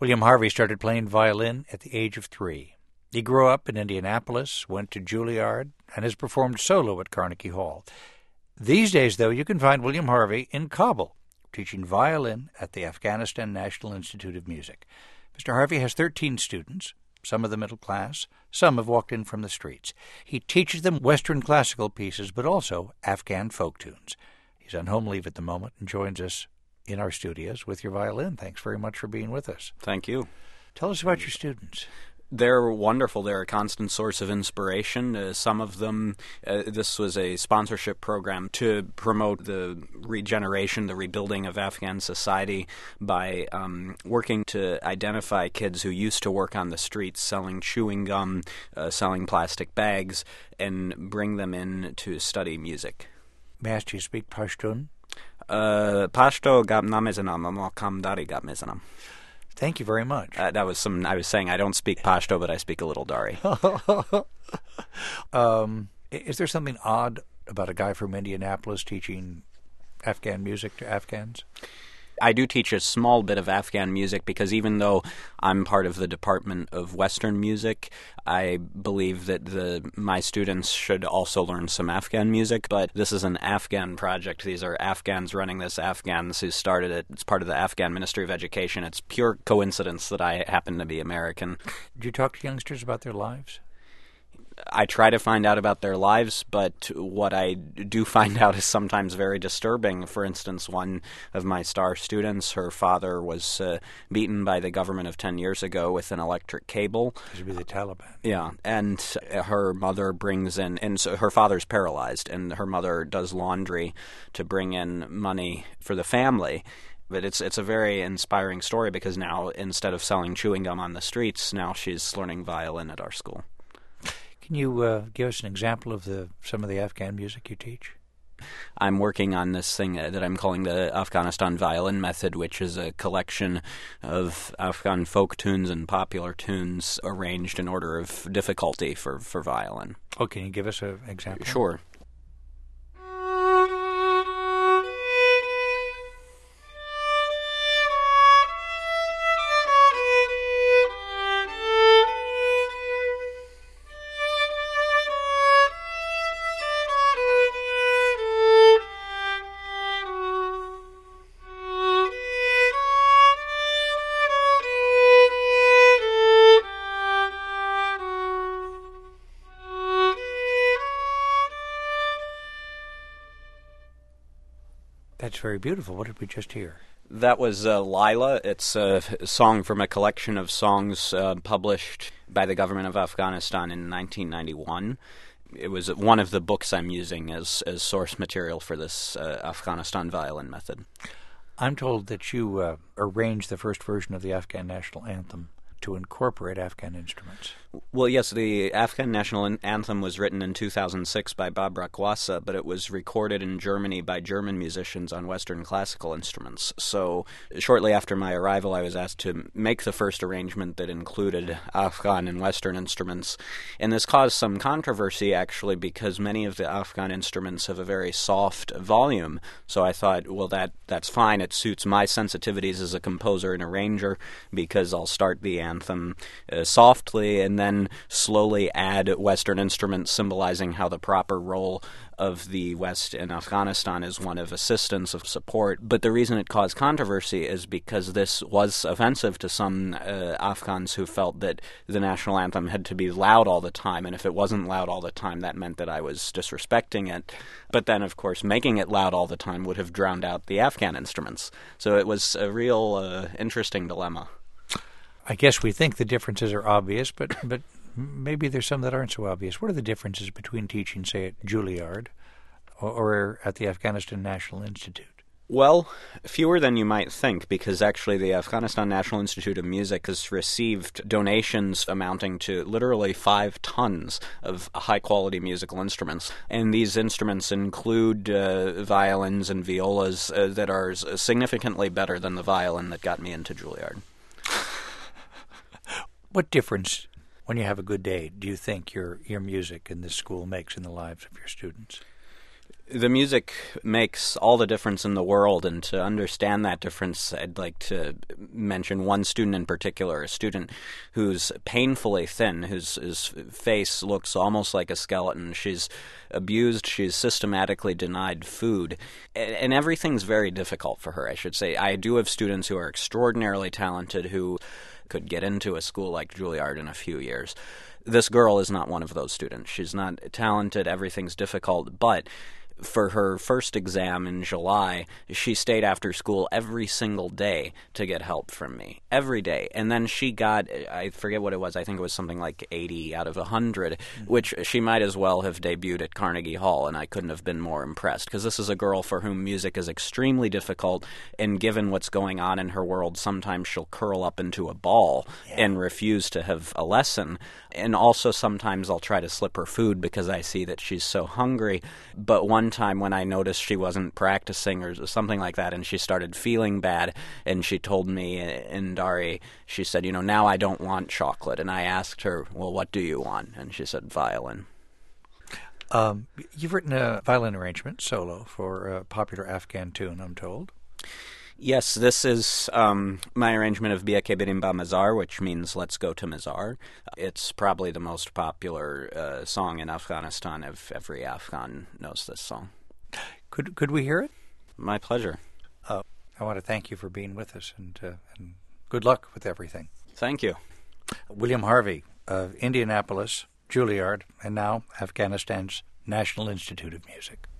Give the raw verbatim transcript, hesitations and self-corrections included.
William Harvey started playing violin at the age of three. He grew up in Indianapolis, went to Juilliard, and has performed solo at Carnegie Hall. These days, though, you can find William Harvey in Kabul, teaching violin at the Afghanistan National Institute of Music. Mister Harvey has thirteen students, some of the middle class, some have walked in from the streets. He teaches them Western classical pieces, but also Afghan folk tunes. He's on home leave at the moment and joins us in our studios with your violin. Thanks very much for being with us. Thank you. Tell us about your students. They're wonderful. They're a constant source of inspiration. Uh, some of them, uh, this was a sponsorship program to promote the regeneration, the rebuilding of Afghan society by um, working to identify kids who used to work on the streets selling chewing gum, uh, selling plastic bags, and bring them in to study music. May I ask, do you speak Pashtun? Uh, Pashto gab namezanam, amakam dari gab mezanam. Thank you very much. Uh, that was some. I was saying I don't speak Pashto, but I speak a little Dari. um, is there something odd about a guy from Indianapolis teaching Afghan music to Afghans? I do teach a small bit of Afghan music because even though I'm part of the Department of Western Music, I believe that the my students should also learn some Afghan music. But this is an Afghan project. These are Afghans running this, Afghans who started it. It's part of the Afghan Ministry of Education. It's pure coincidence that I happen to be American. Do you talk to youngsters about their lives? I try to find out about their lives, but what I do find out is sometimes very disturbing. For instance, one of my star students, her father was uh, beaten by the government of ten years ago with an electric cable. This would be the Taliban. Yeah, and her mother brings in, and so her father's paralyzed, and her mother does laundry to bring in money for the family. But it's it's a very inspiring story because now, instead of selling chewing gum on the streets, now she's learning violin at our school. Can you uh, give us an example of the some of the Afghan music you teach? I'm working on this thing that I'm calling the Afghanistan Violin Method, which is a collection of Afghan folk tunes and popular tunes arranged in order of difficulty for, for violin. Oh, can you give us an example? Sure. That's very beautiful. What did we just hear? That was uh, Lila. It's a song from a collection of songs uh, published by the government of Afghanistan in nineteen ninety-one. It was one of the books I'm using as, as source material for this uh, Afghanistan Violin Method. I'm told that you uh, arranged the first version of the Afghan national anthem to incorporate Afghan instruments. Well, yes, the Afghan national anthem was written in two thousand six by Babrak Wasa, but it was recorded in Germany by German musicians on Western classical instruments. So shortly after my arrival, I was asked to make the first arrangement that included Afghan and Western instruments. And this caused some controversy, actually, because many of the Afghan instruments have a very soft volume. So I thought, well, that that's fine. It suits my sensitivities as a composer and arranger, because I'll start the anthem uh, softly and then then slowly add Western instruments, symbolizing how the proper role of the West in Afghanistan is one of assistance, of support. But the reason it caused controversy is because this was offensive to some uh, Afghans who felt that the national anthem had to be loud all the time, and if it wasn't loud all the time, that meant that I was disrespecting it. But then, of course, making it loud all the time would have drowned out the Afghan instruments. So it was a real uh, interesting dilemma. I guess we think the differences are obvious, but, but maybe there's some that aren't so obvious. What are the differences between teaching, say, at Juilliard or, or at the Afghanistan National Institute? Well, fewer than you might think, because actually the Afghanistan National Institute of Music has received donations amounting to literally five tons of high-quality musical instruments. And these instruments include uh, violins and violas uh, that are significantly better than the violin that got me into Juilliard. What difference, when you have a good day, do you think your your music in this school makes in the lives of your students? The music makes all the difference in the world, and to understand that difference, I'd like to mention one student in particular, a student who's painfully thin, whose, whose face looks almost like a skeleton. She's abused, she's systematically denied food, and everything's very difficult for her, I should say. I do have students who are extraordinarily talented who could get into a school like Juilliard in a few years. This girl is not one of those students. She's not talented, everything's difficult, but for her first exam in July, she stayed after school every single day to get help from me. Every day. And then she got, I forget what it was, I think it was something like eighty out of one hundred, mm-hmm. which she might as well have debuted at Carnegie Hall, and I couldn't have been more impressed, because this is a girl for whom music is extremely difficult, and given what's going on in her world, sometimes she'll curl up into a ball yeah. and refuse to have a lesson. And also sometimes I'll try to slip her food because I see that she's so hungry. But one time when I noticed she wasn't practicing or something like that, and she started feeling bad, and she told me in Dari, she said, you know, now I don't want chocolate. And I asked her, well, what do you want? And she said, violin. Um, you've written a violin arrangement, solo, for a popular Afghan tune, I'm told. Yes, this is um, my arrangement of Bia Ke Birim Ba Mazar, which means let's go to Mazar. It's probably the most popular uh, song in Afghanistan. If every Afghan knows this song. Could could we hear it? My pleasure. Uh, I want to thank you for being with us, and, uh, and good luck with everything. Thank you. William Harvey of Indianapolis, Juilliard, and now Afghanistan's National Institute of Music.